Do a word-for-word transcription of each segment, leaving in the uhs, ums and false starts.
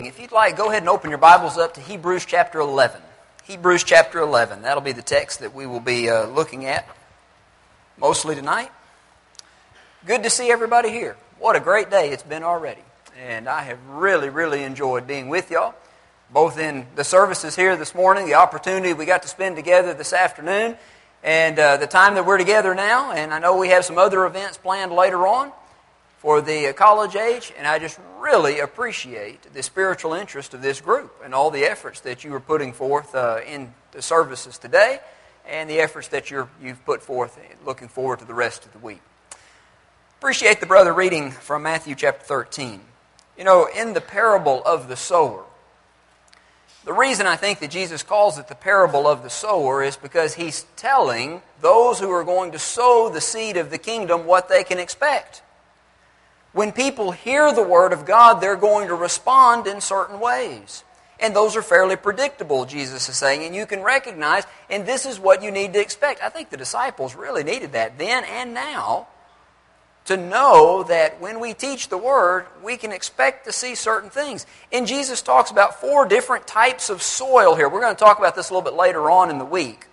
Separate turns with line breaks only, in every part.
If you'd like, go ahead and open your Bibles up to Hebrews chapter eleven. Hebrews chapter eleven. That'll be the text that we will be uh, looking at mostly tonight. Good to see everybody here. What a great day it's been already. And I have really, really enjoyed being with y'all, both in the services here this morning, the opportunity we got to spend together this afternoon, and uh, the time that we're together now. And I know we have some other events planned later on for the college age, and I just really appreciate the spiritual interest of this group and all the efforts that you are putting forth uh, in the services today and the efforts that you're, you've put forth looking forward to the rest of the week. Appreciate the brother reading from Matthew chapter thirteen. You know, in the parable of the sower, the reason I think that Jesus calls it the parable of the sower is because he's telling those who are going to sow the seed of the kingdom what they can expect. When people hear the Word of God, they're going to respond in certain ways. And those are fairly predictable, Jesus is saying, and you can recognize, and this is what you need to expect. I think the disciples really needed that then and now, to know that when we teach the Word, we can expect to see certain things. And Jesus talks about four different types of soil here. We're going to talk about this a little bit later on in the week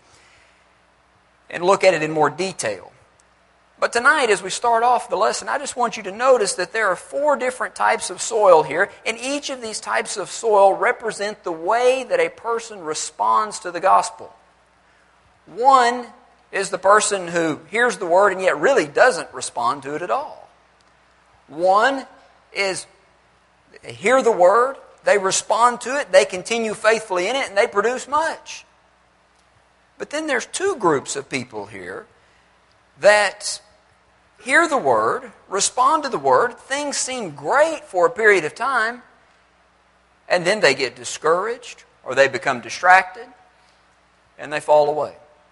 and look at it in more detail. But tonight, as we start off the lesson, I just want you to notice that there are four different types of soil here, and each of these types of soil represent the way that a person responds to the gospel. One is the person who hears the word and yet really doesn't respond to it at all. One is they hear the word, they respond to it, they continue faithfully in it, and they produce much. But then there's two groups of people here that hear the Word, respond to the Word, things seem great for a period of time, and then they get discouraged, or they become distracted, and they fall away.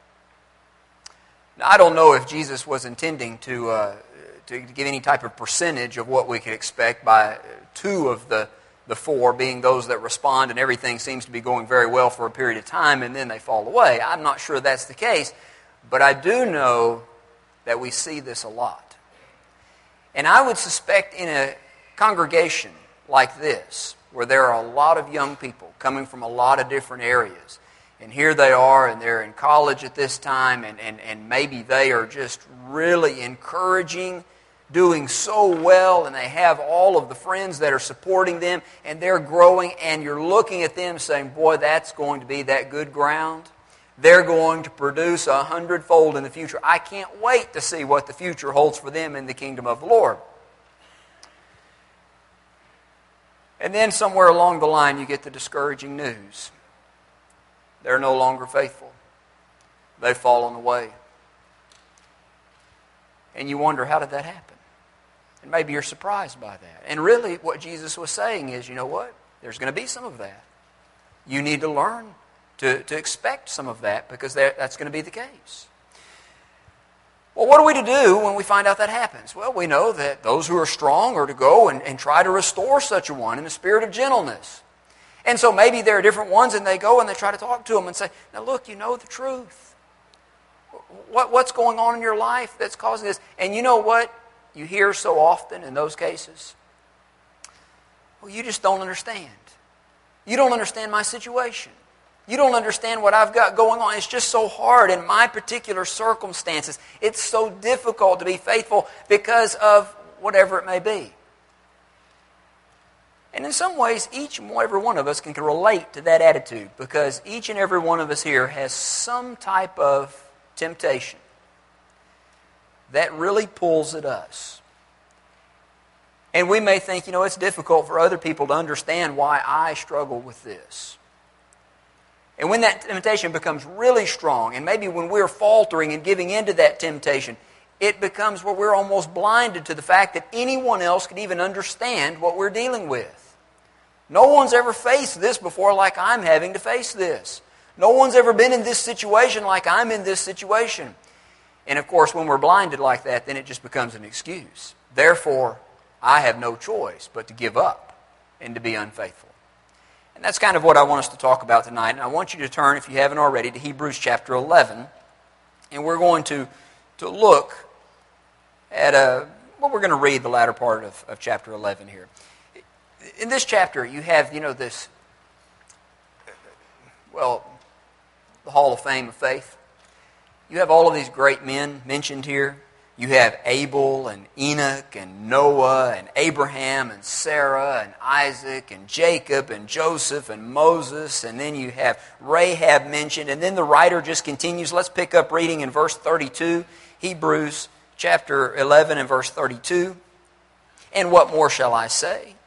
Now, I don't know if Jesus was intending to, uh, to give any type of percentage of what we could expect by two of the, the four being those that respond and everything seems to be going very well for a period of time, and then they fall away. I'm not sure that's the case, but I do know that we see this a lot. And I would suspect in a congregation like this, where there are a lot of young people coming from a lot of different areas, and here they are, and they're in college at this time, and, and, and maybe they are just really encouraging, doing so well, and they have all of the friends that are supporting them, and they're growing, and you're looking at them saying, boy, that's going to be that good ground. They're going to produce a hundredfold in the future. I can't wait to see what the future holds for them in the kingdom of the Lord. And then somewhere along the line you get the discouraging news. They're no longer faithful. They've fallen away. And you wonder, how did that happen? And maybe you're surprised by that. And really what Jesus was saying is, you know what? There's going to be some of that. You need to learn To, to expect some of that, because that, that's going to be the case. Well, what are we to do when we find out that happens? Well, we know that those who are strong are to go and, and try to restore such a one in a spirit of gentleness. And so maybe there are different ones, and they go and they try to talk to them and say, now look, you know the truth. What, what's going on in your life that's causing this? And you know what you hear so often in those cases? Well, you just don't understand. You don't understand my situation. You don't understand what I've got going on. It's just so hard in my particular circumstances. It's so difficult to be faithful because of whatever it may be. And in some ways, each and every one of us can relate to that attitude, because each and every one of us here has some type of temptation that really pulls at us. And we may think, you know, it's difficult for other people to understand why I struggle with this. And when that temptation becomes really strong, and maybe when we're faltering and giving into that temptation, it becomes where we're almost blinded to the fact that anyone else could even understand what we're dealing with. No one's ever faced this before like I'm having to face this. No one's ever been in this situation like I'm in this situation. And of course, when we're blinded like that, then it just becomes an excuse. Therefore, I have no choice but to give up and to be unfaithful. And that's kind of what I want us to talk about tonight. And I want you to turn, if you haven't already, to Hebrews chapter eleven. And we're going to, to look at a, well, we're going to read the latter part of, of chapter eleven here. in this chapter, you have, you know, this, well, the Hall of Fame of Faith. You have all of these great men mentioned here. You have Abel and Enoch and Noah and Abraham and Sarah and Isaac and Jacob and Joseph and Moses. And then you have Rahab mentioned. And then the writer just continues. Let's pick up reading in verse thirty-two. Hebrews chapter eleven and verse thirty-two. And what more shall I say?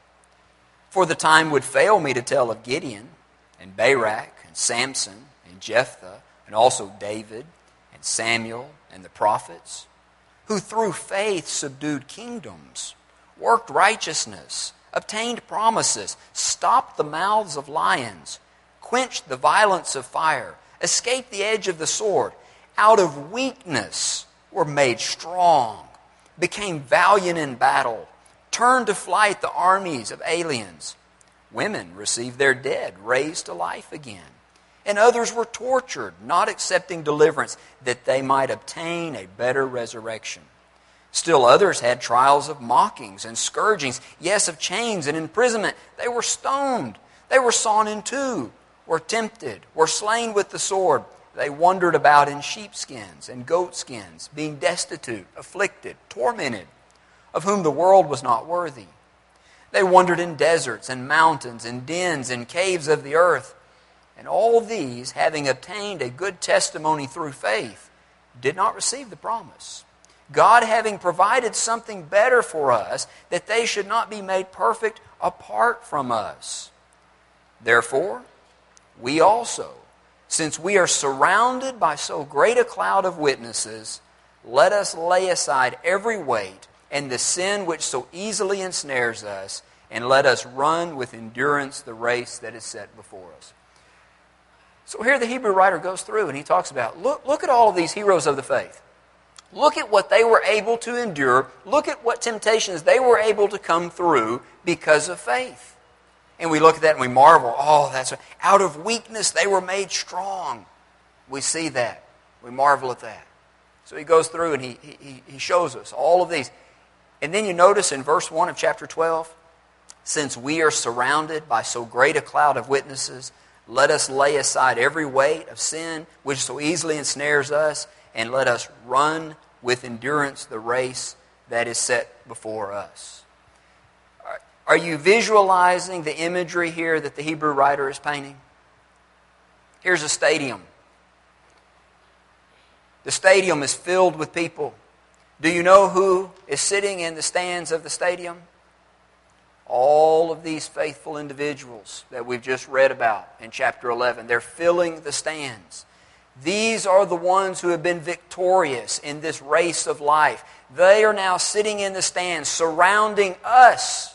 For the time would fail me to tell of Gideon and Barak and Samson and Jephthah and also David and Samuel and the prophets, who through faith subdued kingdoms, worked righteousness, obtained promises, stopped the mouths of lions, quenched the violence of fire, escaped the edge of the sword, out of weakness were made strong, became valiant in battle, turned to flight the armies of aliens. Women received their dead, raised to life again. And others were tortured, not accepting deliverance, that they might obtain a better resurrection. Still others had trials of mockings and scourgings, yes, of chains and imprisonment. They were stoned, they were sawn in two, were tempted, were slain with the sword. They wandered about in sheepskins and goatskins, being destitute, afflicted, tormented, of whom the world was not worthy. They wandered in deserts and mountains and dens and caves of the earth. And all these, having obtained a good testimony through faith, did not receive the promise. God having provided something better for us, that they should not be made perfect apart from us. Therefore, we also, since we are surrounded by so great a cloud of witnesses, let us lay aside every weight and the sin which so easily ensnares us, and let us run with endurance the race that is set before us. So here the Hebrew writer goes through and he talks about, look, look at all of these heroes of the faith. Look at what they were able to endure. Look at what temptations they were able to come through because of faith. And we look at that and we marvel, oh, that's right. Out of weakness they were made strong. We see that. We marvel at that. So he goes through and he, he, he shows us all of these. And then you notice in verse one of chapter twelve, since we are surrounded by so great a cloud of witnesses, let us lay aside every weight of sin which so easily ensnares us, and let us run with endurance the race that is set before us. Are you visualizing the imagery here that the Hebrew writer is painting? Here's a stadium. The stadium is filled with people. Do you know who is sitting in the stands of the stadium? All of these faithful individuals that we've just read about in chapter eleven. They're filling the stands. These are the ones who have been victorious in this race of life. They are now sitting in the stands surrounding us.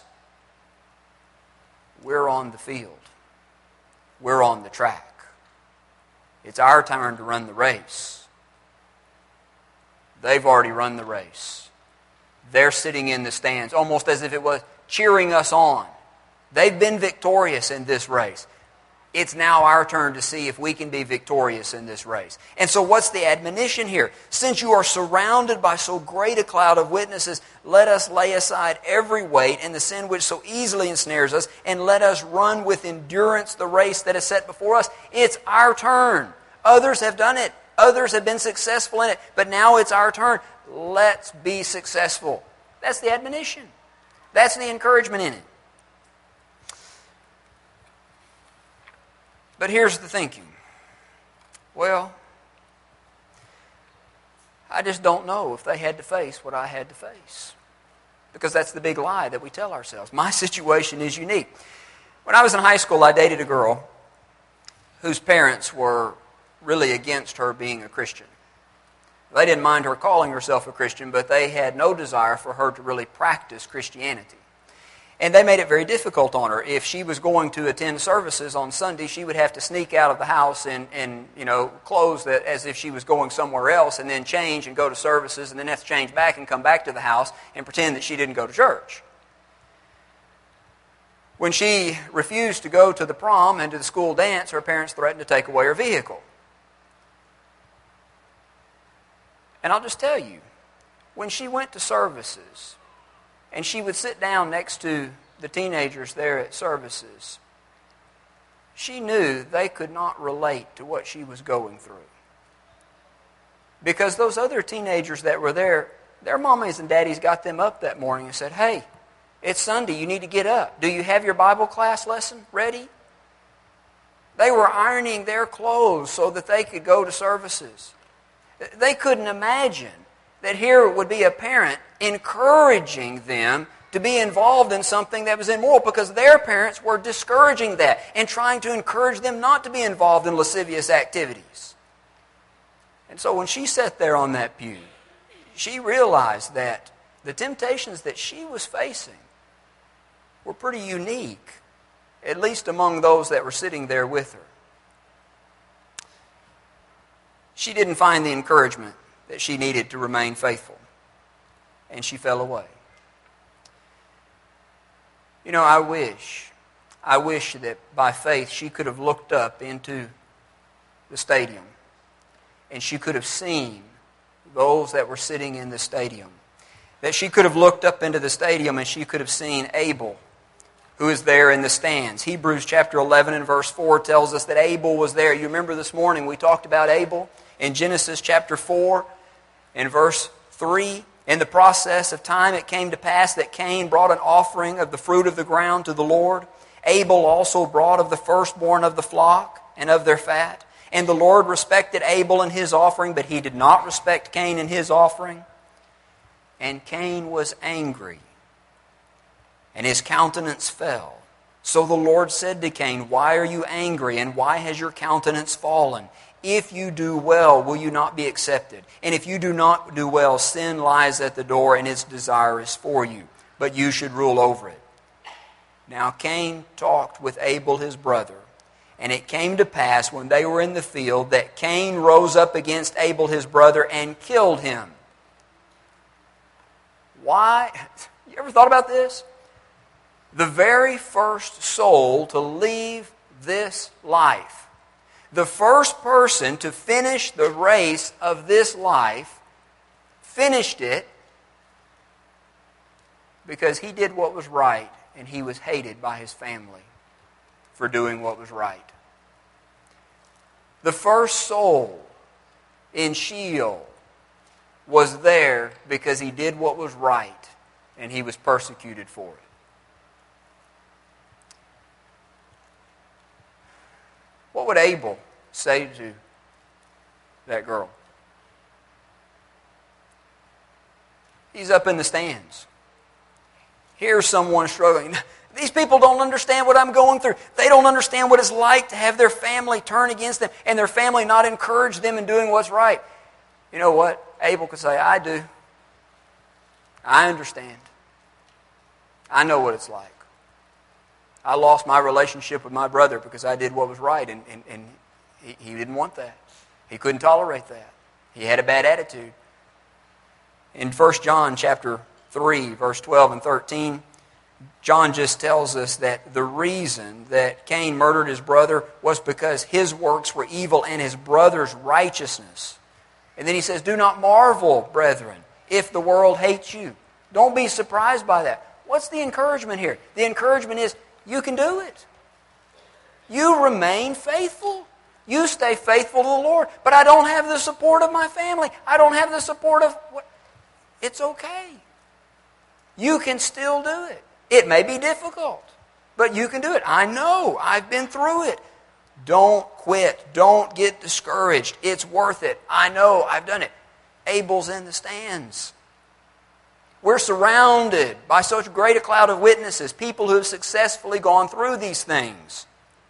We're on the field. We're on the track. It's our turn to run the race. They've already run the race. They're sitting in the stands almost as if it was cheering us on. They've been victorious in this race. It's now our turn to see if we can be victorious in this race. And so what's the admonition here? Since you are surrounded by so great a cloud of witnesses, let us lay aside every weight and the sin which so easily ensnares us, and let us run with endurance the race that is set before us. It's our turn. Others have done it. Others have been successful in it. But now it's our turn. Let's be successful. That's the admonition. That's the encouragement in it. But here's the thinking. Well, I just don't know if they had to face what I had to face. Because that's the big lie that we tell ourselves. My situation is unique. When I was in high school, I dated a girl whose parents were really against her being a Christian. They didn't mind her calling herself a Christian, but they had no desire for her to really practice Christianity. And they made it very difficult on her. If she was going to attend services on Sunday, she would have to sneak out of the house in, in you know, clothes that as if she was going somewhere else, and then change and go to services, and then have to change back and come back to the house and pretend that she didn't go to church. When she refused to go to the prom and to the school dance, her parents threatened to take away her vehicle. And I'll just tell you, when she went to services, and she would sit down next to the teenagers there at services, she knew they could not relate to what she was going through. Because those other teenagers that were there, their mommies and daddies got them up that morning and said, "Hey, it's Sunday, you need to get up. Do you have your Bible class lesson ready?" They were ironing their clothes so that they could go to services. They couldn't imagine that here would be a parent encouraging them to be involved in something that was immoral, because their parents were discouraging that and trying to encourage them not to be involved in lascivious activities. And so when she sat there on that pew, she realized that the temptations that she was facing were pretty unique, at least among those that were sitting there with her. She didn't find the encouragement that she needed to remain faithful, and she fell away. You know, I wish, I wish that by faith she could have looked up into the stadium and she could have seen those that were sitting in the stadium. That she could have looked up into the stadium and she could have seen Abel, who is there in the stands. Hebrews chapter eleven and verse four tells us that Abel was there. You remember this morning we talked about Abel in Genesis chapter four and verse three. In the process of time, it came to pass that Cain brought an offering of the fruit of the ground to the Lord. Abel also brought of the firstborn of the flock and of their fat. And the Lord respected Abel and his offering, but he did not respect Cain and his offering. And Cain was angry, and his countenance fell. So the Lord said to Cain, "Why are you angry, and why has your countenance fallen? If you do well, will you not be accepted? And if you do not do well, sin lies at the door, and its desire is for you, but you should rule over it." Now Cain talked with Abel his brother, and it came to pass when they were in the field that Cain rose up against Abel his brother and killed him. Why? You ever thought about this? The very first soul to leave this life, the first person to finish the race of this life, finished it because he did what was right and he was hated by his family for doing what was right. The first soul in Sheol was there because he did what was right and he was persecuted for it. What would Abel say to that girl? He's up in the stands. Here's someone struggling. These people don't understand what I'm going through. They don't understand what it's like to have their family turn against them and their family not encourage them in doing what's right. You know what? Abel could say, "I do. I understand. I know what it's like. I lost my relationship with my brother because I did what was right, and, and, and he, he didn't want that. He couldn't tolerate that. He had a bad attitude." In First John chapter three, verse twelve and thirteen, John just tells us that the reason that Cain murdered his brother was because his works were evil and his brother's righteousness. And then he says, "Do not marvel, brethren, if the world hates you." Don't be surprised by that. What's the encouragement here? The encouragement is, you can do it. You remain faithful. You stay faithful to the Lord. But I don't have the support of my family. I don't have the support of... what? It's okay. You can still do it. It may be difficult, but you can do it. I know. I've been through it. Don't quit. Don't get discouraged. It's worth it. I know. I've done it. Abel's in the stands. We're surrounded by such great a cloud of witnesses, people who have successfully gone through these things.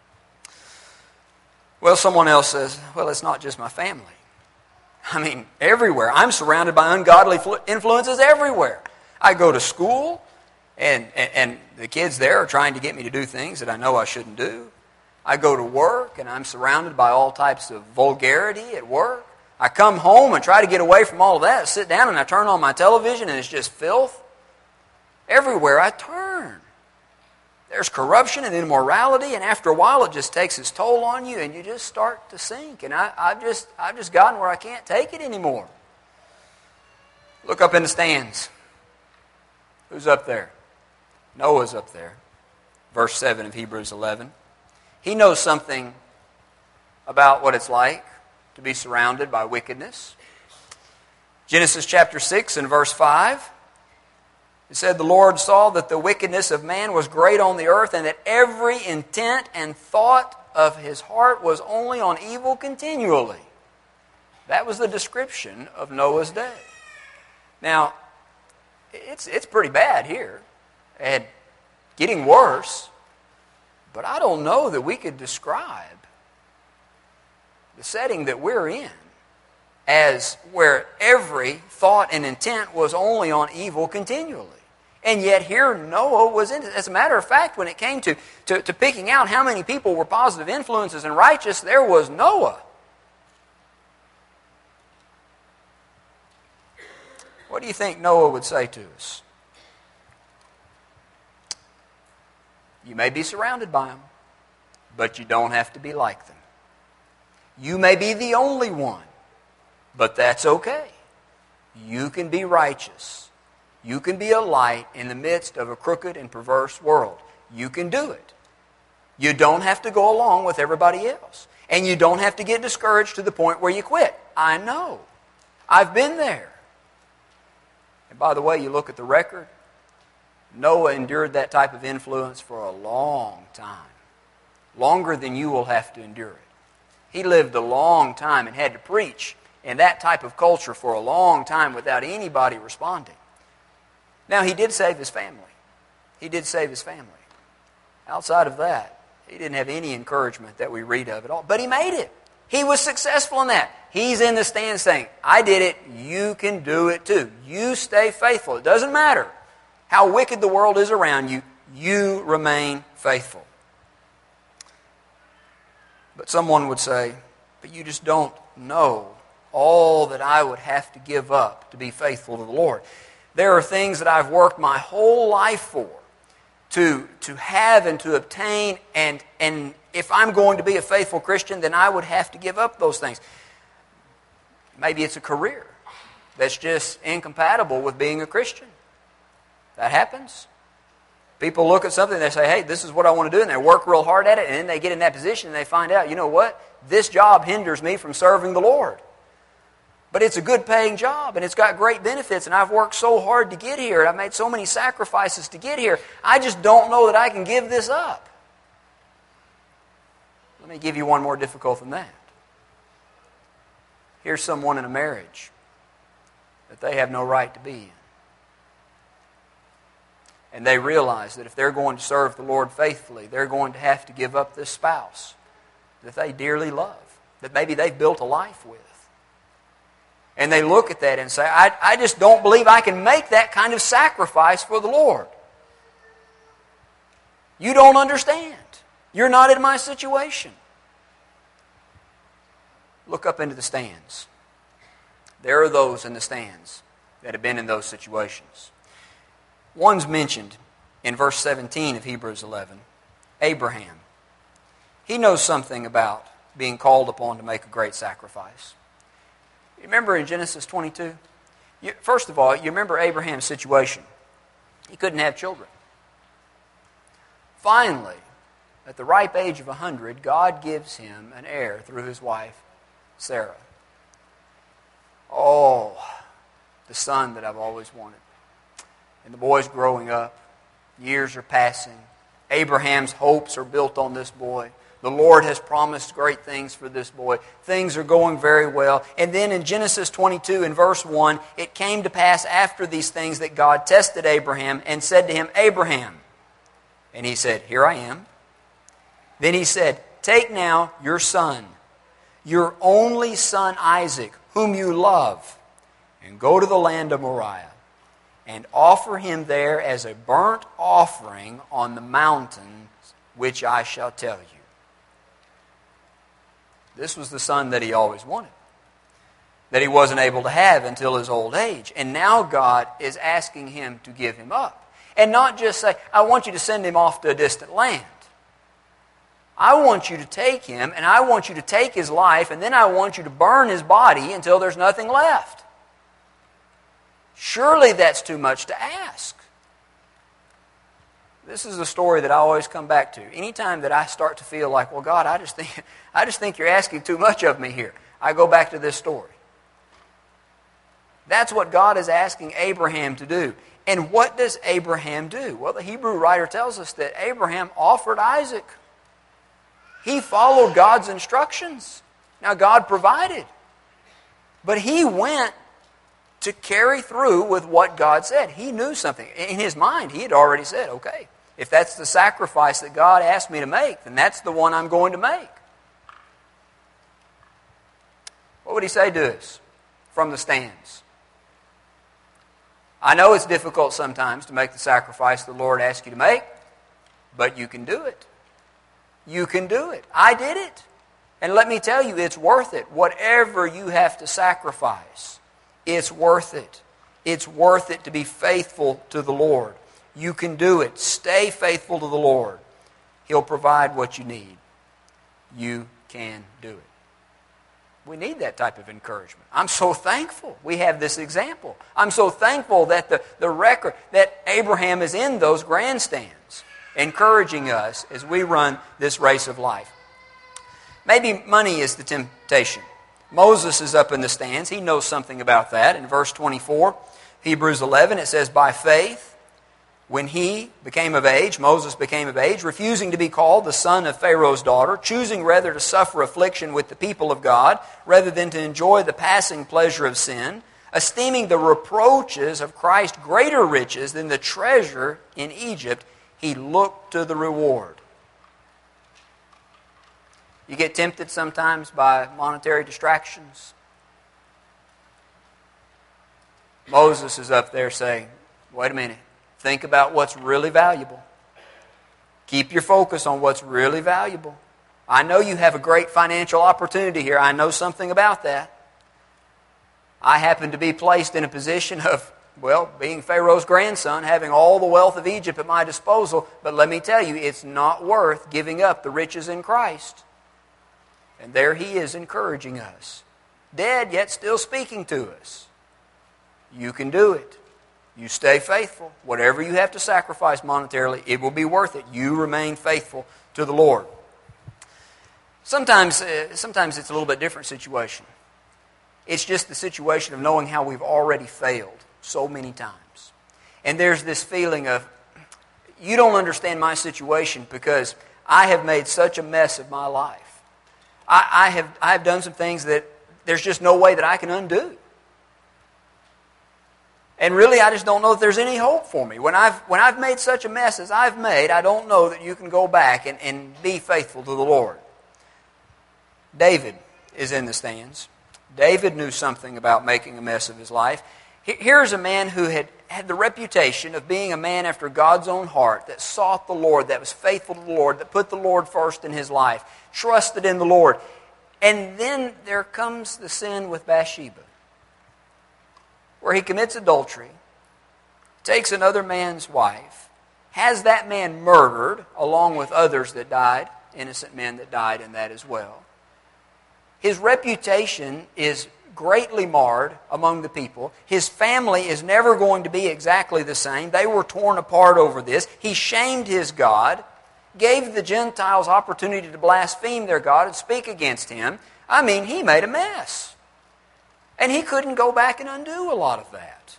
Well, someone else says, "Well, it's not just my family. I mean, everywhere. I'm surrounded by ungodly influences everywhere. I go to school, and, and, and the kids there are trying to get me to do things that I know I shouldn't do. I go to work, and I'm surrounded by all types of vulgarity at work. I come home and try to get away from all of that. I sit down and I turn on my television and it's just filth. Everywhere I turn, there's corruption and immorality, and after a while it just takes its toll on you and you just start to sink. And I, I've just I've just gotten where I can't take it anymore." Look up in the stands. Who's up there? Noah's up there. Verse seven of Hebrews eleven. He knows something about what it's like to be surrounded by wickedness. Genesis chapter six and verse five. It said, the Lord saw that the wickedness of man was great on the earth, and that every intent and thought of his heart was only on evil continually. That was the description of Noah's day. Now, it's, it's pretty bad here, and getting worse, but I don't know that we could describe the setting that we're in as where every thought and intent was only on evil continually. And yet here Noah was in it. As a matter of fact, when it came to, to, to picking out how many people were positive influences and righteous, there was Noah. What do you think Noah would say to us? You may be surrounded by them, but you don't have to be like them. You may be the only one, but that's okay. You can be righteous. You can be a light in the midst of a crooked and perverse world. You can do it. You don't have to go along with everybody else. And you don't have to get discouraged to the point where you quit. I know. I've been there. And by the way, you look at the record, Noah endured that type of influence for a long time. Longer than you will have to endure it. He lived a long time and had to preach in that type of culture for a long time without anybody responding. Now, he did save his family. He did save his family. Outside of that, he didn't have any encouragement that we read of at all. But he made it. He was successful in that. He's in the stand saying, I did it. You can do it too. You stay faithful. It doesn't matter how wicked the world is around you. You remain faithful. But someone would say, but you just don't know all that I would have to give up to be faithful to the Lord. There are things that I've worked my whole life for, to, to have and to obtain, and, and if I'm going to be a faithful Christian, then I would have to give up those things. Maybe it's a career that's just incompatible with being a Christian. That happens. People look at something and they say, hey, this is what I want to do, and they work real hard at it, and then they get in that position and they find out, you know what? This job hinders me from serving the Lord. But it's a good paying job, and it's got great benefits, and I've worked so hard to get here, and I've made so many sacrifices to get here. I just don't know that I can give this up. Let me give you one more difficult than that. Here's someone in a marriage that they have no right to be in. And they realize that if they're going to serve the Lord faithfully, they're going to have to give up this spouse that they dearly love, that maybe they've built a life with. And they look at that and say, I, I just don't believe I can make that kind of sacrifice for the Lord. You don't understand. You're not in my situation. Look up into the stands. There are those in the stands that have been in those situations. One's mentioned in verse seventeen of Hebrews eleven, Abraham. He knows something about being called upon to make a great sacrifice. You remember in Genesis twenty-two? You, first of all, you remember Abraham's situation. He couldn't have children. Finally, at the ripe age of one hundred, God gives him an heir through his wife, Sarah. Oh, the son that I've always wanted. And the boy's growing up. Years are passing. Abraham's hopes are built on this boy. The Lord has promised great things for this boy. Things are going very well. And then in Genesis twenty-two, in verse one, it came to pass after these things that God tested Abraham and said to him, Abraham. And he said, here I am. Then he said, take now your son, your only son Isaac, whom you love, and go to the land of Moriah, and offer him there as a burnt offering on the mountain which I shall tell you. This was the son that he always wanted, that he wasn't able to have until his old age. And now God is asking him to give him up. And not just say, I want you to send him off to a distant land. I want you to take him, and I want you to take his life, and then I want you to burn his body until there's nothing left. Surely that's too much to ask. This is a story that I always come back to. Anytime that I start to feel like, well, God, I just think, I just think you're asking too much of me here, I go back to this story. That's what God is asking Abraham to do. And what does Abraham do? Well, the Hebrew writer tells us that Abraham offered Isaac. He followed God's instructions. Now, God provided. But he went to carry through with what God said. He knew something. In his mind, he had already said, okay, if that's the sacrifice that God asked me to make, then that's the one I'm going to make. What would he say to us from the stands? I know it's difficult sometimes to make the sacrifice the Lord asks you to make, but you can do it. You can do it. I did it. And let me tell you, it's worth it. Whatever you have to sacrifice, it's worth it. It's worth it to be faithful to the Lord. You can do it. Stay faithful to the Lord. He'll provide what you need. You can do it. We need that type of encouragement. I'm so thankful we have this example. I'm so thankful that the, the record, that Abraham is in those grandstands, encouraging us as we run this race of life. Maybe money is the temptation. Moses is up in the stands. He knows something about that. In verse twenty-four, Hebrews eleven, it says, by faith, when he became of age, Moses became of age, refusing to be called the son of Pharaoh's daughter, choosing rather to suffer affliction with the people of God, rather than to enjoy the passing pleasure of sin, esteeming the reproaches of Christ greater riches than the treasure in Egypt, he looked to the reward. You get tempted sometimes by monetary distractions. Moses is up there saying, wait a minute. Think about what's really valuable. Keep your focus on what's really valuable. I know you have a great financial opportunity here. I know something about that. I happen to be placed in a position of, well, being Pharaoh's grandson, having all the wealth of Egypt at my disposal. But let me tell you, it's not worth giving up the riches in Christ. And there he is encouraging us. Dead, yet still speaking to us. You can do it. You stay faithful. Whatever you have to sacrifice monetarily, it will be worth it. You remain faithful to the Lord. Sometimes, uh, sometimes it's a little bit different situation. It's just the situation of knowing how we've already failed so many times. And there's this feeling of, you don't understand my situation because I have made such a mess of my life. I, I have I have done some things that there's just no way that I can undo. And really, I just don't know if there's any hope for me. When I've when I've made such a mess as I've made, I don't know that you can go back and, and be faithful to the Lord. David is in the stands. David knew something about making a mess of his life. Here's a man who had had the reputation of being a man after God's own heart, that sought the Lord, that was faithful to the Lord, that put the Lord first in his life, trusted in the Lord. And then there comes the sin with Bathsheba, where he commits adultery, takes another man's wife, has that man murdered along with others that died, innocent men that died in that as well. His reputation is greatly marred among the people. His family is never going to be exactly the same. They were torn apart over this. He shamed his God, gave the Gentiles opportunity to blaspheme their God and speak against him. I mean, he made a mess. And he couldn't go back and undo a lot of that.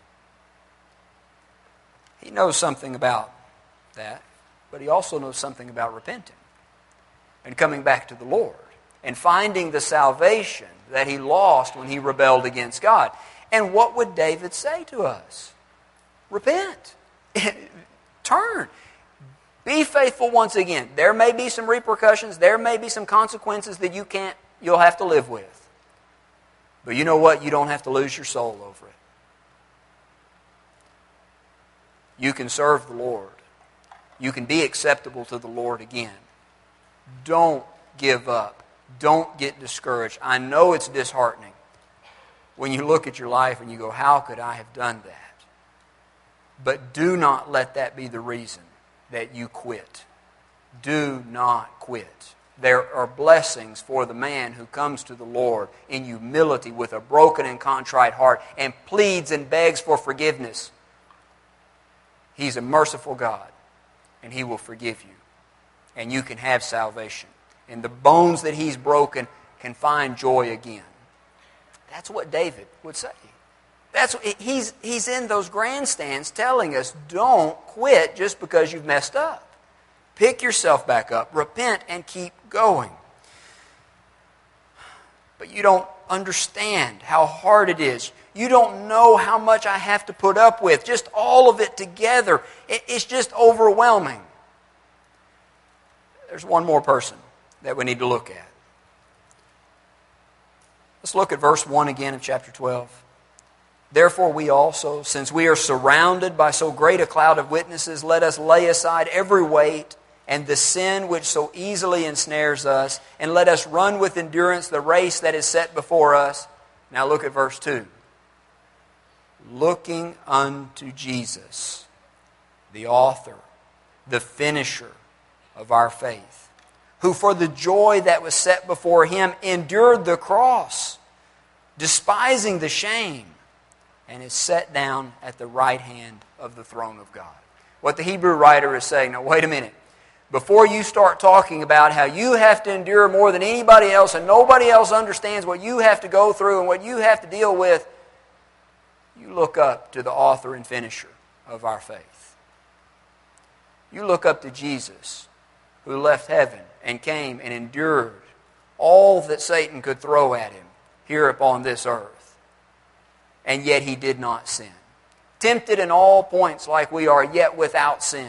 He knows something about that, but he also knows something about repenting and coming back to the Lord and finding the salvation that he lost when he rebelled against God. And what would David say to us? Repent. Turn. Be faithful once again. There may be some repercussions. There may be some consequences that you can't, you'll have to live with. But you know what? You don't have to lose your soul over it. You can serve the Lord. You can be acceptable to the Lord again. Don't give up. Don't get discouraged. I know it's disheartening when you look at your life and you go, how could I have done that? But do not let that be the reason that you quit. Do not quit. There are blessings for the man who comes to the Lord in humility with a broken and contrite heart and pleads and begs for forgiveness. He's a merciful God, and He will forgive you. And you can have salvation. And the bones that He's broken can find joy again. That's what David would say. That's he's, he's in those grandstands telling us, don't quit just because you've messed up. Pick yourself back up, repent, and keep going. But you don't understand how hard it is. You don't know how much I have to put up with. Just all of it together. It, it's just overwhelming. There's one more person that we need to look at. Let's look at verse one again of chapter twelve. Therefore we also, since we are surrounded by so great a cloud of witnesses, let us lay aside every weight and the sin which so easily ensnares us, and let us run with endurance the race that is set before us. Now look at verse two. Looking unto Jesus, the author, the finisher of our faith, who for the joy that was set before Him endured the cross, despising the shame, and is set down at the right hand of the throne of God. What the Hebrew writer is saying, now wait a minute. Before you start talking about how you have to endure more than anybody else and nobody else understands what you have to go through and what you have to deal with, you look up to the author and finisher of our faith. You look up to Jesus, who left heaven and came and endured all that Satan could throw at Him here upon this earth. And yet He did not sin. Tempted in all points like we are, yet without sin.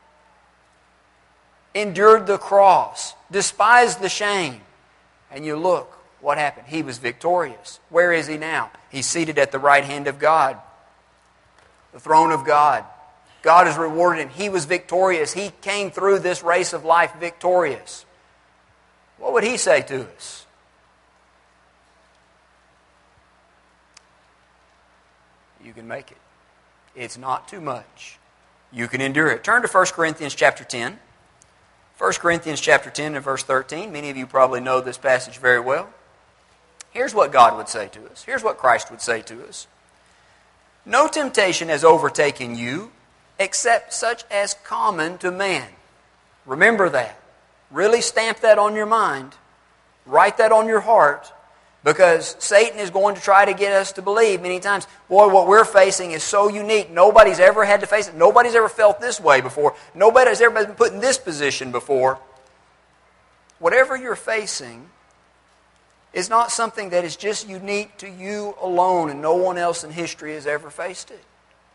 Endured the cross, despised the shame. And you look, what happened? He was victorious. Where is He now? He's seated at the right hand of God, the throne of God. God has rewarded Him. He was victorious. He came through this race of life victorious. What would He say to us? You can make it. It's not too much. You can endure it. Turn to First Corinthians chapter ten. First Corinthians chapter ten and verse thirteen. Many of you probably know this passage very well. Here's what God would say to us. Here's what Christ would say to us. No temptation has overtaken you except such as common to man. Remember that. Really stamp that on your mind. Write that on your heart. Because Satan is going to try to get us to believe many times, boy, what we're facing is so unique. Nobody's ever had to face it. Nobody's ever felt this way before. Nobody's ever been put in this position before. Whatever you're facing is not something that is just unique to you alone, and no one else in history has ever faced it.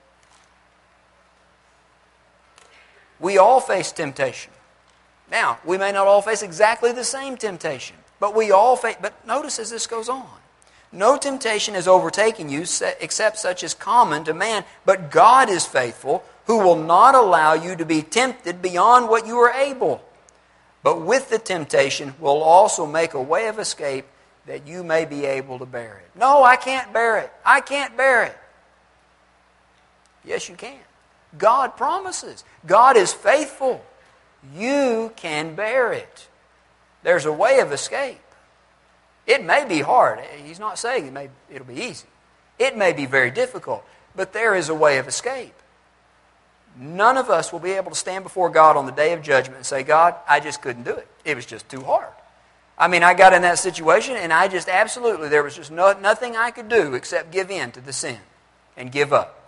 We all face temptation. Now, we may not all face exactly the same temptation. But we all face, but notice as this goes on. No temptation has overtaken you except such as common to man, but God is faithful, who will not allow you to be tempted beyond what you are able. But with the temptation will also make a way of escape that you may be able to bear it. No, I can't bear it. I can't bear it. Yes, you can. God promises. God is faithful. You can bear it. There's a way of escape. It may be hard. He's not saying it may, it'll be easy. It may be very difficult, but there is a way of escape. None of us will be able to stand before God on the day of judgment and say, God, I just couldn't do it. It was just too hard. I mean, I got in that situation and I just absolutely, there was just no, nothing I could do except give in to the sin and give up.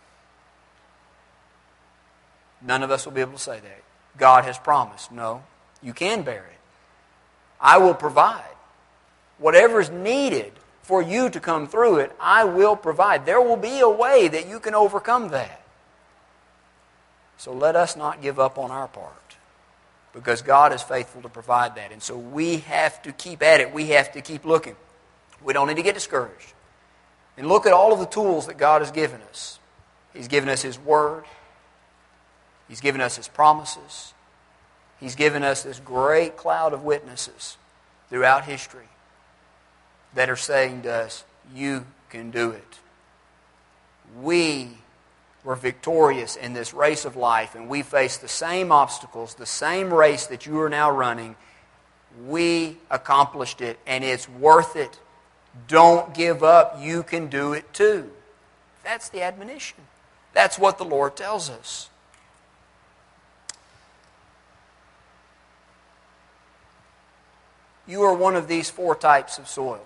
None of us will be able to say that. God has promised, no, you can bear it. I will provide. Whatever is needed for you to come through it, I will provide. There will be a way that you can overcome that. So let us not give up on our part, because God is faithful to provide that. And so we have to keep at it. We have to keep looking. We don't need to get discouraged. And look at all of the tools that God has given us. He's given us His Word. He's given us His promises. He's given us this great cloud of witnesses throughout history that are saying to us, you can do it. We were victorious in this race of life, and we face the same obstacles, the same race that you are now running. We accomplished it, and it's worth it. Don't give up. You can do it too. That's the admonition. That's what the Lord tells us. you are one of these four types of soil.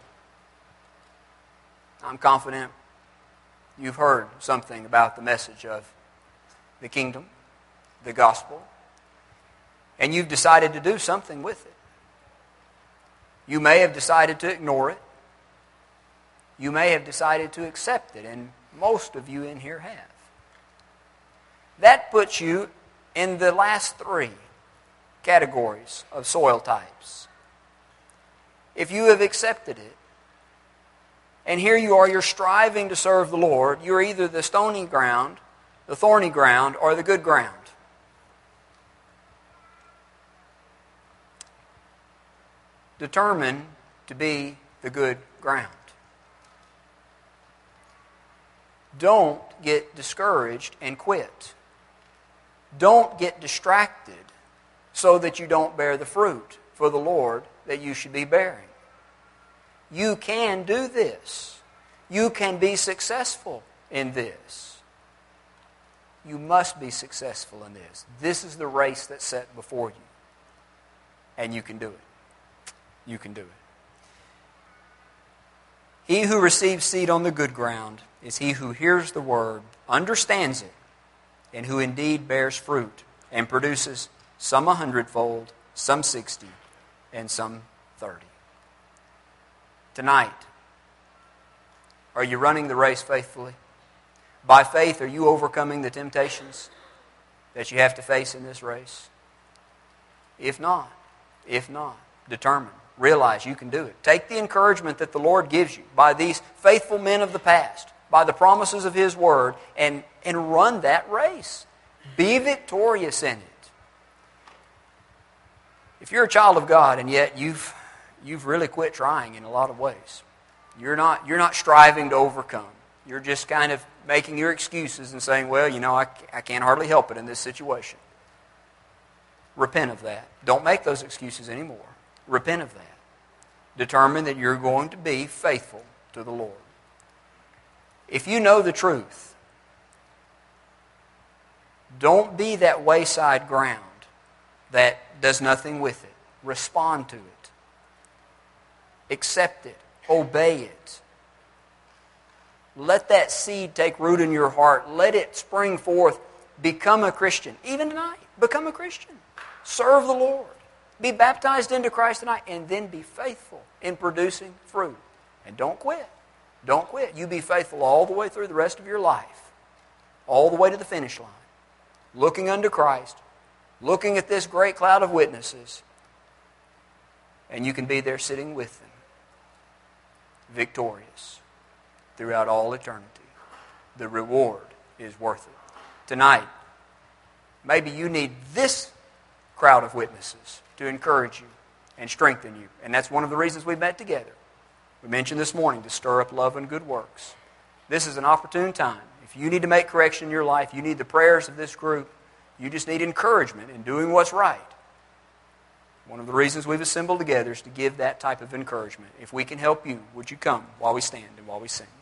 I'm confident you've heard something about the message of the kingdom, the gospel, and you've decided to do something with it. You may have decided to ignore it. You may have decided to accept it, and most of you in here have. That puts you in the last three categories of soil types. If you have accepted it, and here you are, you're striving to serve the Lord, you're either the stony ground, the thorny ground, or the good ground. Determine to be the good ground. Don't get discouraged and quit. Don't get distracted so that you don't bear the fruit for the Lord that you should be bearing. You can do this. You can be successful in this. You must be successful in this. This is the race that's set before you. And you can do it. You can do it. He who receives seed on the good ground is he who hears the word, understands it, and who indeed bears fruit and produces some a hundredfold, some sixty, and some thirty. Tonight, are you running the race faithfully? By faith, are you overcoming the temptations that you have to face in this race? If not, if not, determine. Realize you can do it. Take the encouragement that the Lord gives you by these faithful men of the past, by the promises of His Word, and, and run that race. Be victorious in it. If you're a child of God and yet you've you've really quit trying in a lot of ways, you're not you're not striving to overcome. You're just kind of making your excuses and saying, well, you know, I, I can't hardly help it in this situation. Repent of that. Don't make those excuses anymore. Repent of that. Determine that you're going to be faithful to the Lord. If you know the truth, don't be that wayside ground that does nothing with it. Respond to it. Accept it. Obey it. Let that seed take root in your heart. Let it spring forth. Become a Christian. Even tonight, become a Christian. Serve the Lord. Be baptized into Christ tonight, and then be faithful in producing fruit. And don't quit. Don't quit. You be faithful all the way through the rest of your life. All the way to the finish line. Looking unto Christ. Looking at this great cloud of witnesses. And you can be there sitting with them. Victorious. Throughout all eternity. The reward is worth it. Tonight, maybe you need this crowd of witnesses to encourage you and strengthen you. And that's one of the reasons we met together. We mentioned this morning to stir up love and good works. This is an opportune time. If you need to make correction in your life, you need the prayers of this group, you just need encouragement in doing what's right. One of the reasons we've assembled together is to give that type of encouragement. If we can help you, would you come while we stand and while we sing?